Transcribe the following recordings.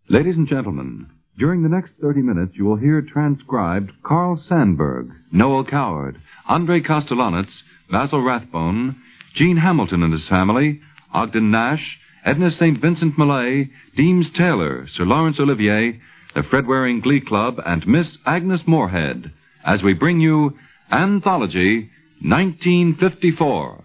Ladies and gentlemen, during the next 30 minutes you will hear transcribed Carl Sandburg, Noel Coward, Andre Kostelanetz, Basil Rathbone, Gene Hamilton and his family, Ogden Nash, Edna St. Vincent Millay, Deems Taylor, Sir Laurence Olivier, the Fred Waring Glee Club, and Miss Agnes Moorehead, as we bring you Anthology 1954.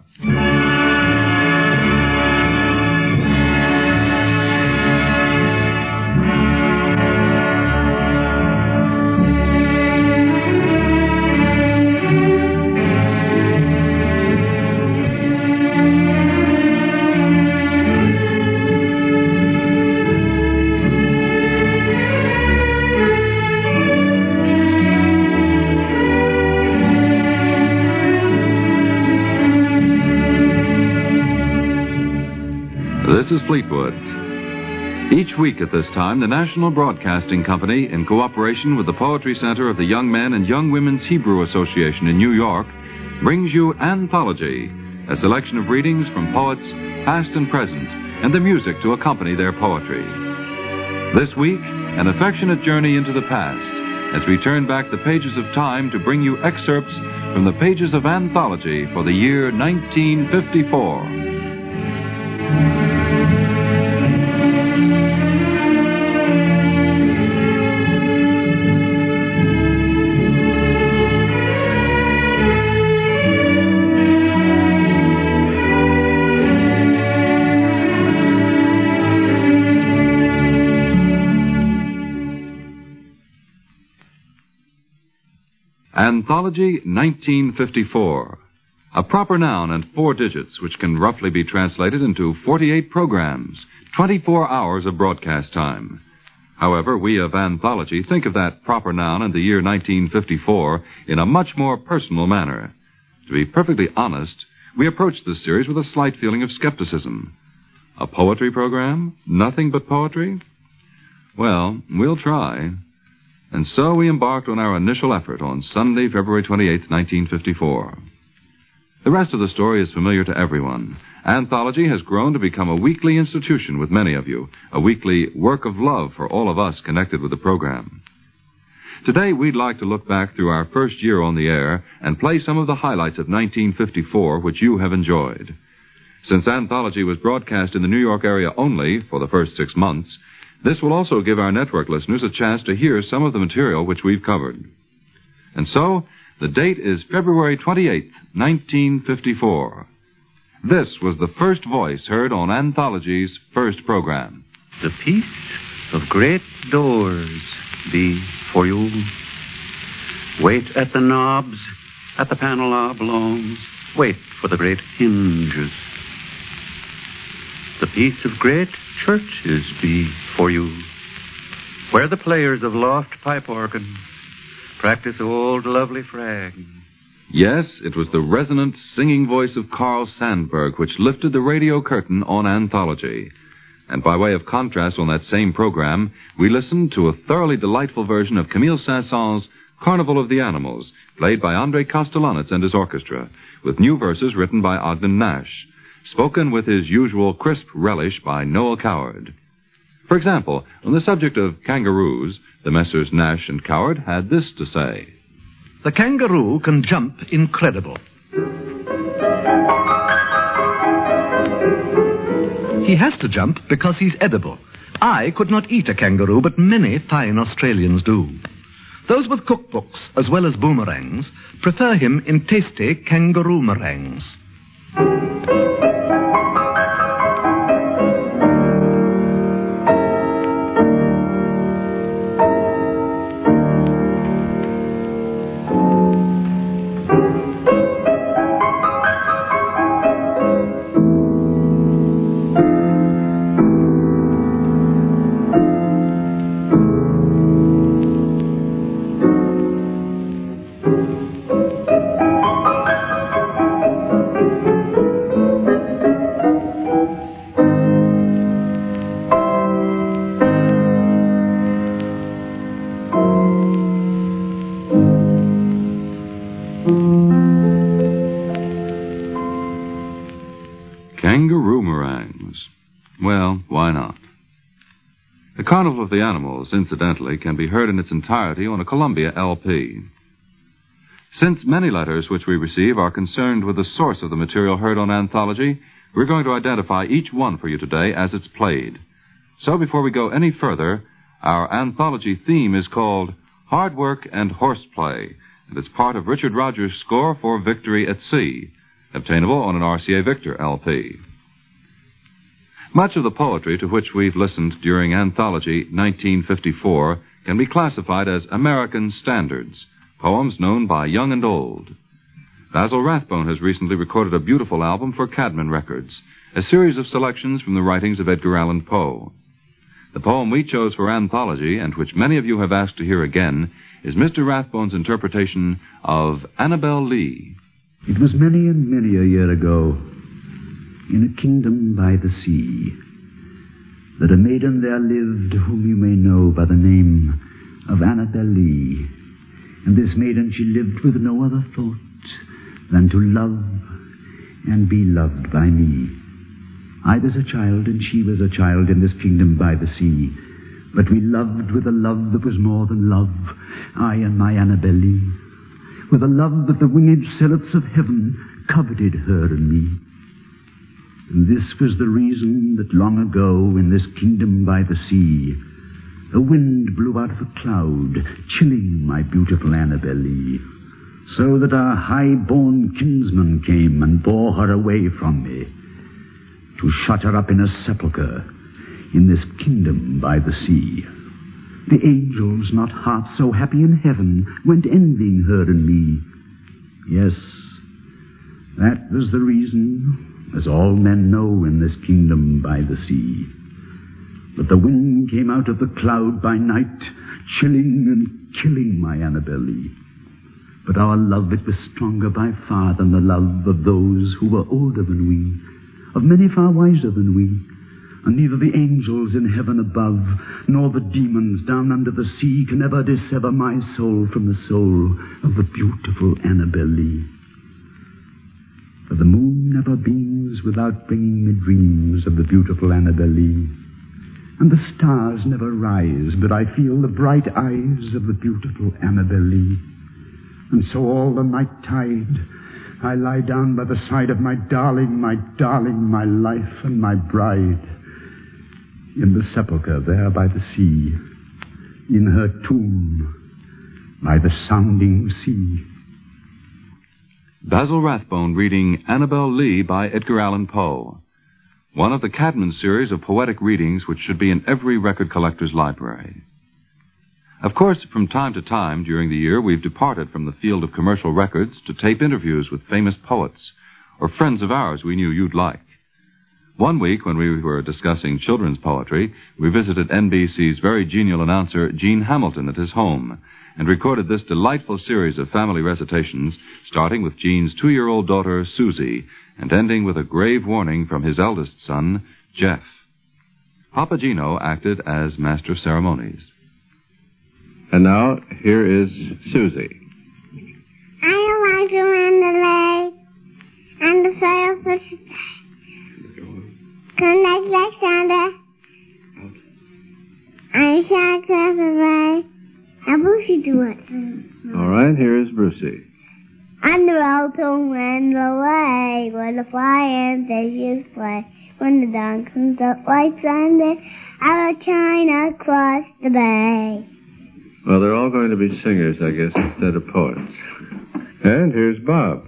This is Fleetwood. Each week at this time, the National Broadcasting Company, in cooperation with the Poetry Center of the Young Men and Young Women's Hebrew Association in New York, brings you Anthology, a selection of readings from poets past and present, and the music to accompany their poetry. This week, an affectionate journey into the past, as we turn back the pages of time to bring you excerpts from the pages of Anthology for the year 1954. Anthology 1954, a proper noun and 4 digits which can roughly be translated into 48 programs, 24 hours of broadcast time. However, we of Anthology think of that proper noun and the year 1954 in a much more personal manner. To be perfectly honest, we approached this series with a slight feeling of skepticism. A poetry program? Nothing but poetry? Well, we'll try. And so we embarked on our initial effort on Sunday, February 28, 1954. The rest of the story is familiar to everyone. Anthology has grown to become a weekly institution with many of you, a weekly work of love for all of us connected with the program. Today, we'd like to look back through our first year on the air and play some of the highlights of 1954 which you have enjoyed. Since Anthology was broadcast in the New York area only for the first 6 months, this will also give our network listeners a chance to hear some of the material which we've covered. And so, the date is February 28, 1954. This was the first voice heard on Anthology's first program. The peace of great doors be for you. Wait at the knobs, at the panel oblongs. Wait for the great hinges. The peace of great churches be for you, where the players of loft pipe organs practice old lovely frag. Yes, it was the resonant singing voice of Carl Sandburg which lifted the radio curtain on Anthology. And by way of contrast on that same program, we listened to a thoroughly delightful version of Camille Saint-Saëns' Carnival of the Animals, played by Andre Kostelanetz and his orchestra, with new verses written by Ogden Nash, spoken with his usual crisp relish by Noel Coward. For example, on the subject of kangaroos, the Messrs. Nash and Coward had this to say. The kangaroo can jump incredible. He has to jump because he's edible. I could not eat a kangaroo, but many fine Australians do. Those with cookbooks, as well as boomerangs, prefer him in tasty kangaroo meringues. The Carnival of the Animals, incidentally, can be heard in its entirety on a Columbia LP. Since many letters which we receive are concerned with the source of the material heard on Anthology, we're going to identify each one for you today as it's played. So before we go any further, our Anthology theme is called Hard Work and Horseplay, and it's part of Richard Rodgers' score for Victory at Sea, obtainable on an RCA Victor LP. Much of the poetry to which we've listened during Anthology 1954 can be classified as American standards, poems known by young and old. Basil Rathbone has recently recorded a beautiful album for Cadman Records, a series of selections from the writings of Edgar Allan Poe. The poem we chose for Anthology, and which many of you have asked to hear again, is Mr. Rathbone's interpretation of Annabel Lee. It was many and many a year ago, in a kingdom by the sea, that a maiden there lived whom you may know by the name of Annabel Lee. And this maiden, she lived with no other thought than to love and be loved by me. I was a child, and she was a child in this kingdom by the sea. But we loved with a love that was more than love, I and my Annabel Lee, with a love that the winged seraphs of heaven coveted her and me. And this was the reason that long ago in this kingdom by the sea, a wind blew out of a cloud, chilling my beautiful Annabel Lee, so that our high-born kinsman came and bore her away from me, to shut her up in a sepulchre in this kingdom by the sea. The angels, not half so happy in heaven, went envying her and me. Yes, that was the reason, as all men know in this kingdom by the sea. But the wind came out of the cloud by night, chilling and killing my Annabel Lee. But our love, it was stronger by far than the love of those who were older than we, of many far wiser than we. And neither the angels in heaven above, nor the demons down under the sea can ever dissever my soul from the soul of the beautiful Annabel Lee. For the moon never beams without bringing me dreams of the beautiful Annabel Lee. And the stars never rise but I feel the bright eyes of the beautiful Annabel Lee. And so all the night tide I lie down by the side of my darling, my life and my bride, in the sepulchre there by the sea, in her tomb by the sounding sea. Basil Rathbone reading Annabel Lee by Edgar Allan Poe, one of the Cadman series of poetic readings which should be in every record collector's library. Of course, from time to time during the year, we've departed from the field of commercial records to tape interviews with famous poets or friends of ours we knew you'd like. One week, when we were discussing children's poetry, we visited NBC's very genial announcer, Gene Hamilton, at his home and recorded this delightful series of family recitations, starting with Gene's 2-year-old daughter, Susie, and ending with a grave warning from his eldest son, Jeff. Papa Gino acted as master of ceremonies. And now, here is Susie. I don't like to run the leg and the sailfish. Connect Alexander. I shall cross the way. Now Brucey do it. All right, here is Brucey. On the road to win the way, where the fire and fishes play. When the dawn comes up like Sunday, I will China across the bay. Well, they're all going to be singers, I guess, instead of poets. And here's Bob.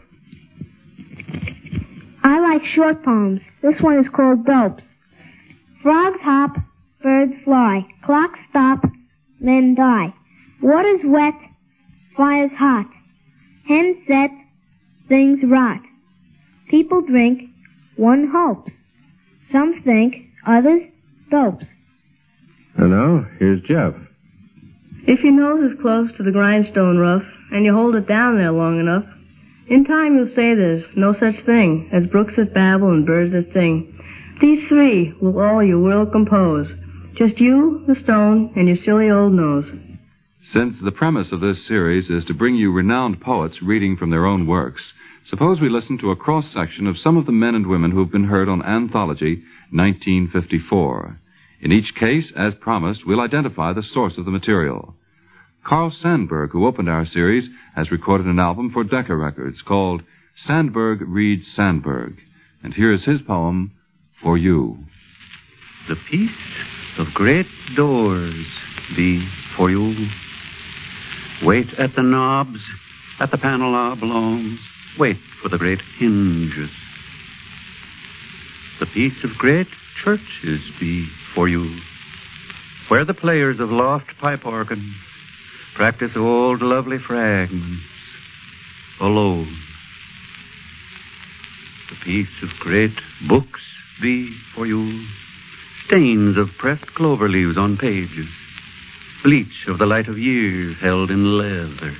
I like short poems. This one is called Dopes. Frogs hop, birds fly, clocks stop, men die. Water's wet, fire's hot. Hens set, things rot. People drink, one hopes. Some think, others dopes. And now, here's Jeff. If your nose is close to the grindstone rough, and you hold it down there long enough, in time you'll say there's no such thing as brooks that babble and birds that sing. These three will all your world compose. Just you, the stone, and your silly old nose. Since the premise of this series is to bring you renowned poets reading from their own works, suppose we listen to a cross-section of some of the men and women who have been heard on Anthology 1954. In each case, as promised, we'll identify the source of the material. Carl Sandburg, who opened our series, has recorded an album for Decca Records called Sandburg Reads Sandburg. And here's his poem, For You. The peace of great doors be for you. Wait at the knobs, at the panel oblongs. Wait for the great hinges. The peace of great churches be for you, where the players of loft pipe organs practice old lovely fragments alone. The peace of great books be for you, stains of pressed clover leaves on pages, bleach of the light of years held in leather.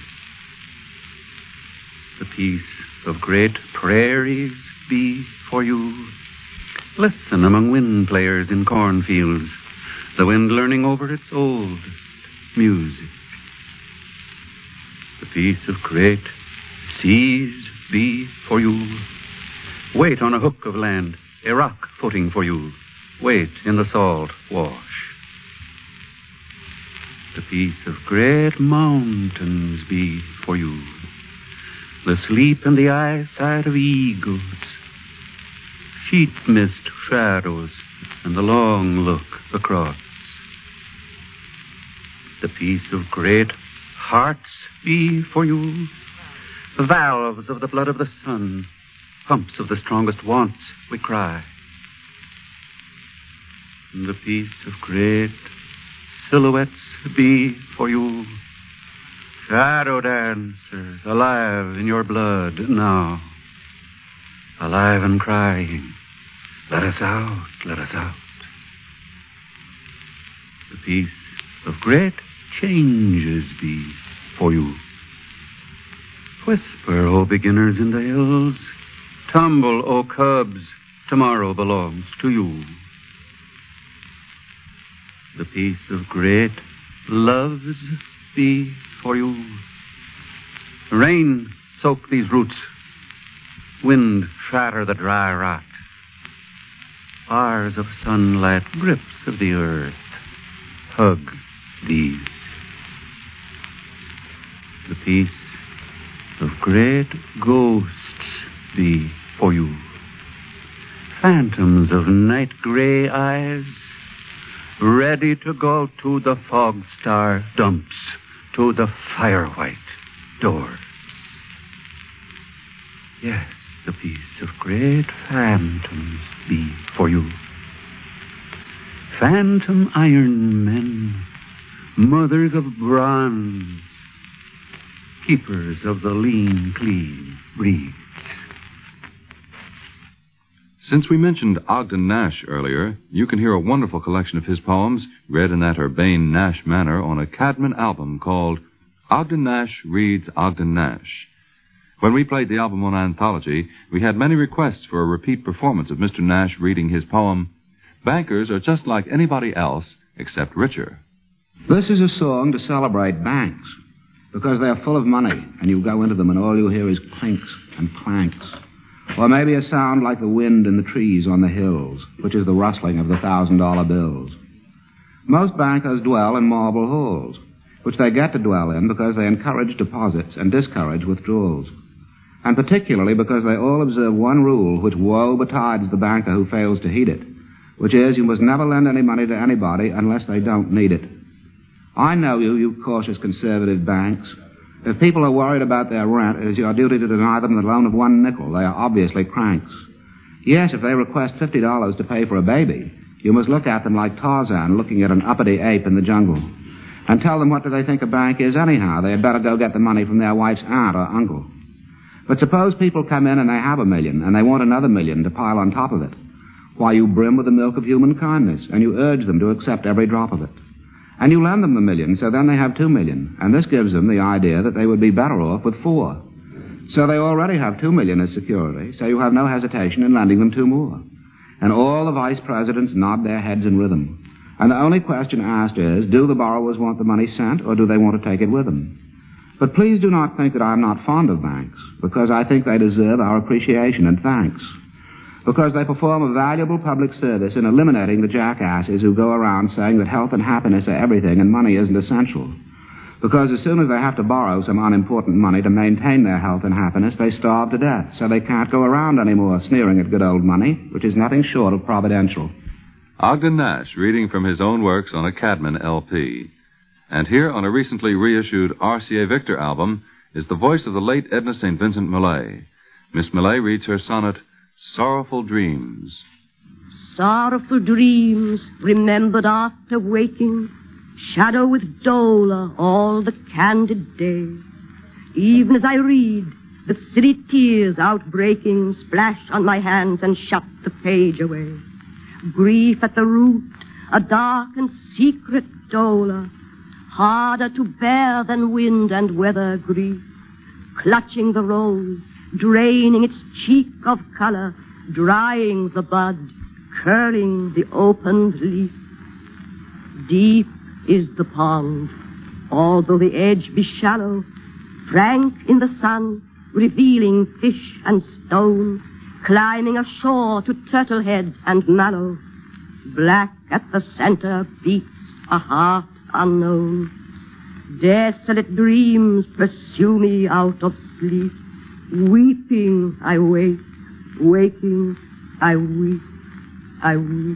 The peace of great prairies be for you. Listen among wind players in cornfields, the wind learning over its oldest music. The peace of great seas be for you. Wait on a hook of land, a rock footing for you. Wait in the salt wash. The peace of great mountains be for you. The sleep and the eyesight of eagles, sheet mist shadows, and the long look across. The peace of great hearts be for you. The valves of the blood of the sun, pumps of the strongest wants, we cry. And the peace of great silhouettes be for you. Shadow dancers, alive in your blood now. Alive and crying, let us out, let us out. The peace of great changes be for you. Whisper, O beginners in the hills. Tumble, O cubs, tomorrow belongs to you. The peace of great loves be for you. Rain, soak these roots. Wind, shatter the dry rot. Bars of sunlight, grips of the earth, hug these. The peace of great ghosts be for you. Phantoms of night gray eyes, ready to go to the fog star dumps, to the fire white doors. Yes, the peace of great phantoms be for you. Phantom iron men, mothers of bronze, keepers of the lean, clean breeds. Since we mentioned Ogden Nash earlier, you can hear a wonderful collection of his poems read in that urbane Nash manner on a Cadman album called Ogden Nash Reads Ogden Nash. When we played the album on Anthology, we had many requests for a repeat performance of Mr. Nash reading his poem, Bankers Are Just Like Anybody Else Except Richer. This is a song to celebrate banks, because they're full of money, and you go into them and all you hear is clinks and clanks. Or maybe a sound like the wind in the trees on the hills, which is the rustling of the $1,000 bills. Most bankers dwell in marble halls, which they get to dwell in because they encourage deposits and discourage withdrawals. And particularly because they all observe one rule which woe betides the banker who fails to heed it, which is you must never lend any money to anybody unless they don't need it. I know you cautious conservative banks. If people are worried about their rent, it is your duty to deny them the loan of 1 nickel. They are obviously cranks. Yes, if they request $50 to pay for a baby, you must look at them like Tarzan looking at an uppity ape in the jungle. And tell them what do they think a bank is anyhow. They had better go get the money from their wife's aunt or uncle. But suppose people come in and they have $1 million, and they want another $1 million to pile on top of it. Why, you brim with the milk of human kindness, and you urge them to accept every drop of it. And you lend them the $1 million, so then they have $2 million. And this gives them the idea that they would be better off with 4. So they already have $2 million as security, so you have no hesitation in lending them 2 more. And all the vice presidents nod their heads in rhythm. And the only question asked is, do the borrowers want the money sent, or do they want to take it with them? But please do not think that I am not fond of banks, because I think they deserve our appreciation and thanks. because they perform a valuable public service in eliminating the jackasses who go around saying that health and happiness are everything and money isn't essential. Because as soon as they have to borrow some unimportant money to maintain their health and happiness, they starve to death, so they can't go around anymore sneering at good old money, which is nothing short of providential. Ogden Nash reading from his own works on a Cadman LP. And here on a recently reissued RCA Victor album is the voice of the late Edna St. Vincent Millay. Miss Millay reads her sonnet, Sorrowful Dreams. Sorrowful dreams, remembered after waking, shadow with dolour all the candid day. Even as I read, the silly tears outbreaking splash on my hands and shut the page away. Grief at the root, a dark and secret dolour, harder to bear than wind and weather grief, clutching the rose, draining its cheek of colour, drying the bud, curling the opened leaf. Deep is the pond, although the edge be shallow, frank in the sun, revealing fish and stone, climbing ashore to turtlehead and mallow. Black at the center beats a heart unknown. Desolate dreams pursue me out of sleep. Weeping I wake, waking I weep, I weep.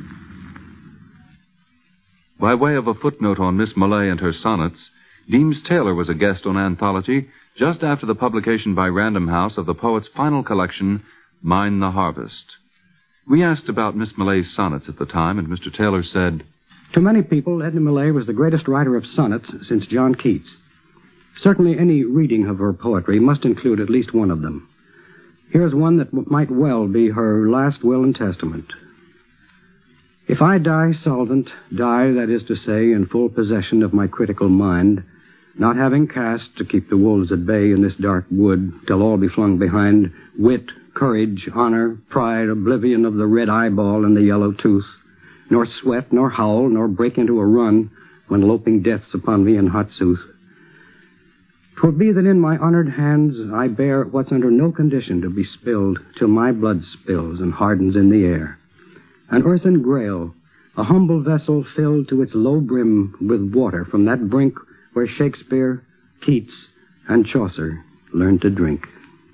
By way of a footnote on Miss Millay and her sonnets, Deems Taylor was a guest on Anthology just after the publication by Random House of the poet's final collection, Mine the Harvest. We asked about Miss Millay's sonnets at the time, and Mr. Taylor said, To many people, Edna Millay was the greatest writer of sonnets since John Keats. Certainly any reading of her poetry must include at least one of them. Here's one that might well be her last will and testament. If I die solvent, die, that is to say, in full possession of my critical mind, not having cast to keep the wolves at bay in this dark wood till all be flung behind, wit, courage, honor, pride, oblivion of the red eyeball and the yellow tooth, nor sweat, nor howl, nor break into a run when loping death's upon me in hot sooth. 'Twill be that in my honored hands I bear what's under no condition to be spilled till my blood spills and hardens in the air. An earthen grail, a humble vessel filled to its low brim with water from that brink where Shakespeare, Keats, and Chaucer learned to drink.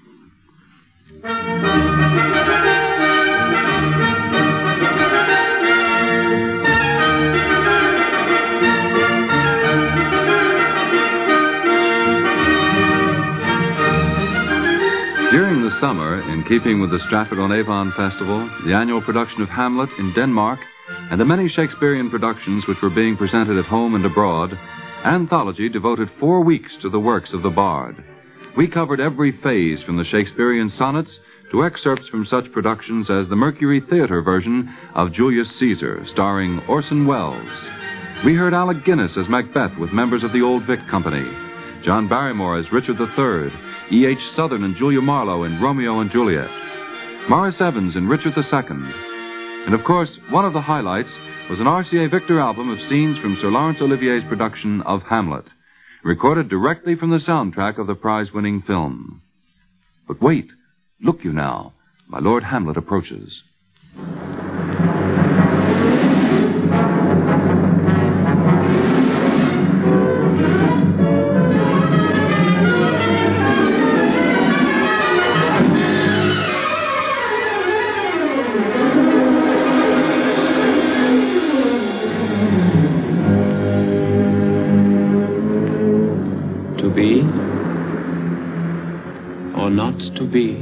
During the summer, in keeping with the Stratford-on-Avon Festival, the annual production of Hamlet in Denmark, and the many Shakespearean productions which were being presented at home and abroad, Anthology devoted 4 weeks to the works of the bard. We covered every phase from the Shakespearean sonnets to excerpts from such productions as the Mercury Theater version of Julius Caesar, starring Orson Welles. We heard Alec Guinness as Macbeth with members of the Old Vic Company, John Barrymore as Richard III, E.H. Southern and Julia Marlowe in Romeo and Juliet, Morris Evans in Richard II. And, of course, one of the highlights was an RCA Victor album of scenes from Sir Laurence Olivier's production of Hamlet, recorded directly from the soundtrack of the prize-winning film. But wait, look you now, my Lord Hamlet approaches. To be?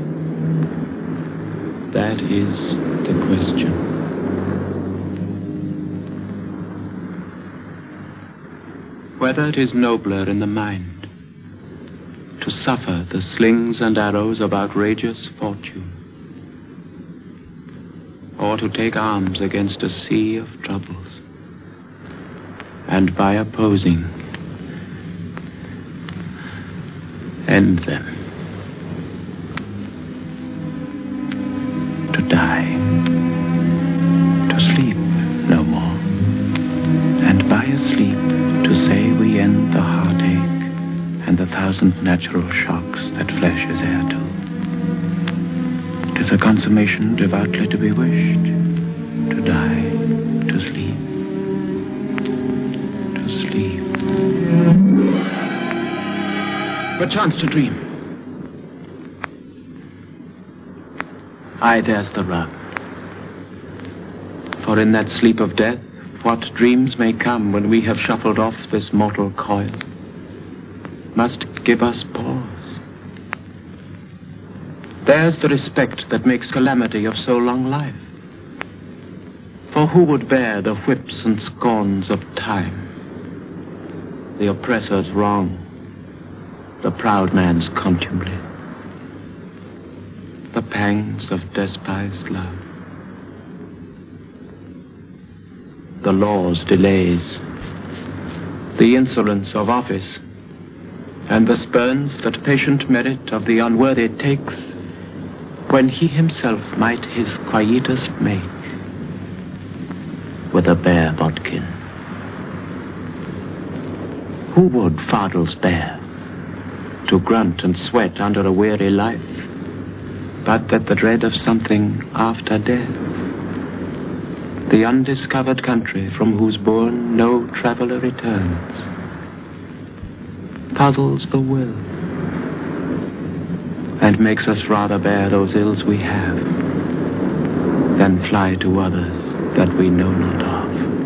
That is the question. Whether it is nobler in the mind to suffer the slings and arrows of outrageous fortune, or to take arms against a sea of troubles, and by opposing, end them. To die, to sleep no more, and by a sleep to say we end the heartache and the thousand natural shocks that flesh is heir to. 'Tis a consummation devoutly to be wished. To die, to sleep, to sleep. Perchance to dream. Aye, there's the rub. For in that sleep of death, what dreams may come when we have shuffled off this mortal coil must give us pause. There's the respect that makes calamity of so long life. For who would bear the whips and scorns of time, the oppressor's wrong, the proud man's contumely, the pangs of despised love, the law's delays, the insolence of office, and the spurns that patient merit of the unworthy takes, when he himself might his quietus make with a bare bodkin? Who would fardels bear, to grunt and sweat under a weary life, but that the dread of something after death, the undiscovered country from whose bourne no traveler returns, puzzles the will, and makes us rather bear those ills we have than fly to others that we know not of.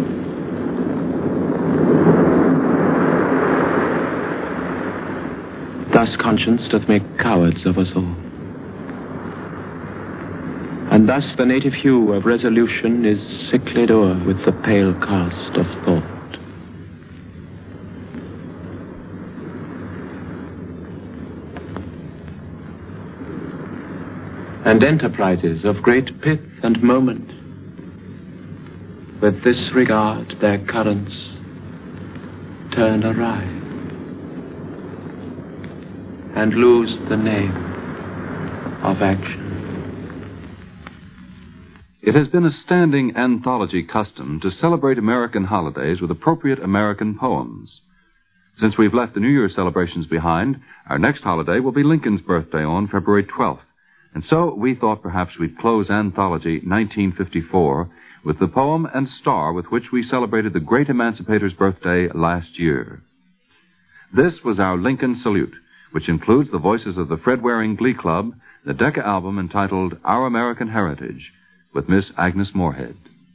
Thus conscience doth make cowards of us all. And thus the native hue of resolution is sicklied o'er with the pale cast of thought. And enterprises of great pith and moment, with this regard their currents turn awry, and lose the name of action. It has been a standing anthology custom to celebrate American holidays with appropriate American poems. Since we've left the New Year celebrations behind, our next holiday will be Lincoln's birthday on February 12th. And so we thought perhaps we'd close Anthology 1954 with the poem and star with which we celebrated the great emancipator's birthday last year. This was our Lincoln Salute, which includes the voices of the Fred Waring Glee Club, the Decca album entitled Our American Heritage, with Miss Agnes Moorehead.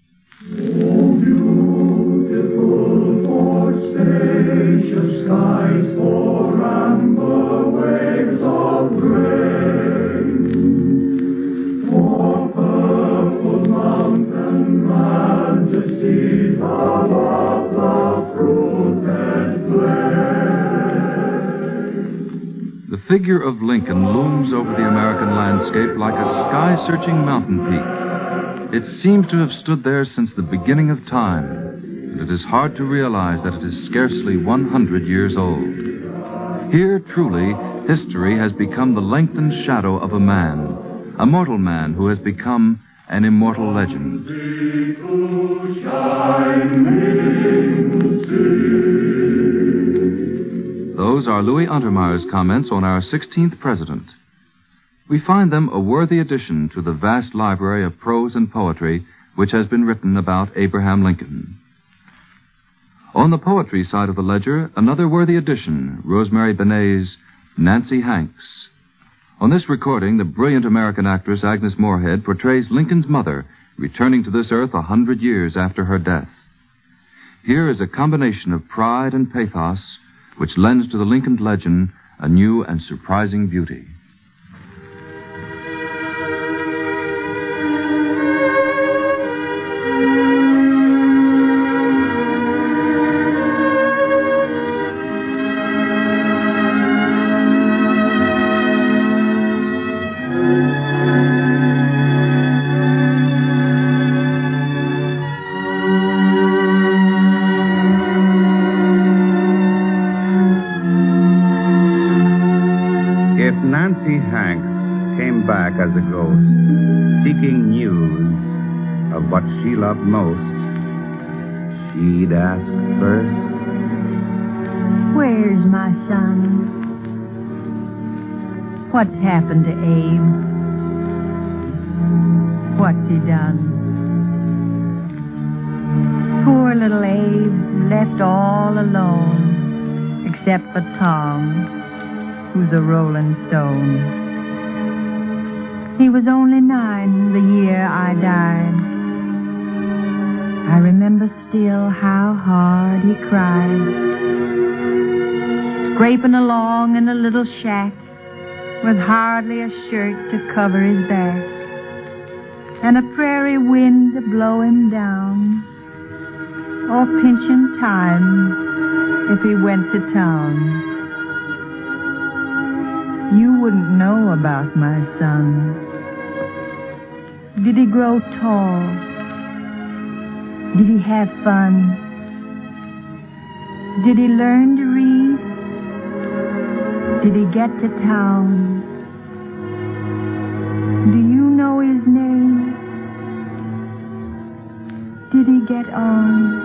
For spacious skies, for amber waves of grain, for purple mountain majesties above the fruited plain. The figure of Lincoln looms over the American landscape like a sky-searching mountain peak. It seems to have stood there since the beginning of time, and it is hard to realize that it is scarcely 100 years old. Here, truly, history has become the lengthened shadow of a man, a mortal man who has become an immortal legend. Those are Louis Untermeyer's comments on our 16th president. We find them a worthy addition to the vast library of prose and poetry which has been written about Abraham Lincoln. On the poetry side of the ledger, another worthy addition, Rosemary Benet's Nancy Hanks. On this recording, the brilliant American actress Agnes Moorehead portrays Lincoln's mother returning to this earth 100 years after her death. Here is a combination of pride and pathos which lends to the Lincoln legend a new and surprising beauty. Nancy Hanks came back as a ghost, seeking news of what she loved most. She'd ask first, "Where's my son? What's happened to Abe? what's he done? Poor little Abe, left all alone, except for Tom, who's a rolling stone. He was only 9 the year I died. I remember still how hard he cried, scraping along in a little shack with hardly a shirt to cover his back, and a prairie wind to blow him down, or pinching time if he went to town. You wouldn't know about my son. Did he grow tall? Did he have fun? Did he learn to read? Did he get to town? Do you know his name? Did he get on?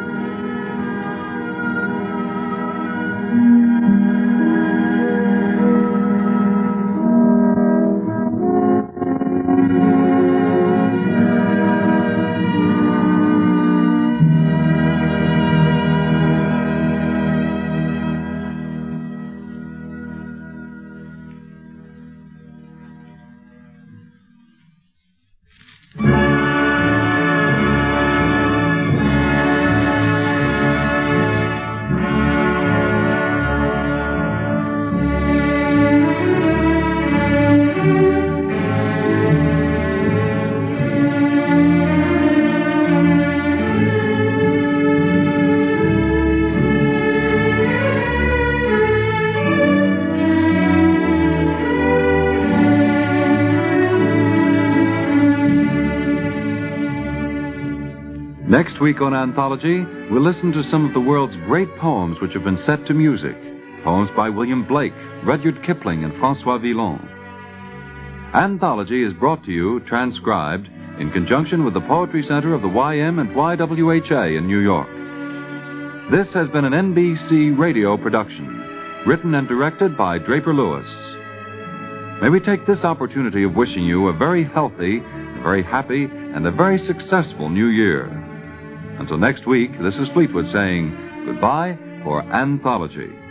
Next week on Anthology, we'll listen to some of the world's great poems which have been set to music. Poems by William Blake, Rudyard Kipling, and François Villon. Anthology is brought to you, transcribed, in conjunction with the Poetry Center of the YM and YWHA in New York. This has been an NBC radio production, written and directed by Draper Lewis. May we take this opportunity of wishing you a very healthy, a very happy, and a very successful new year. Until next week, this is Fleetwood saying goodbye for Anthology.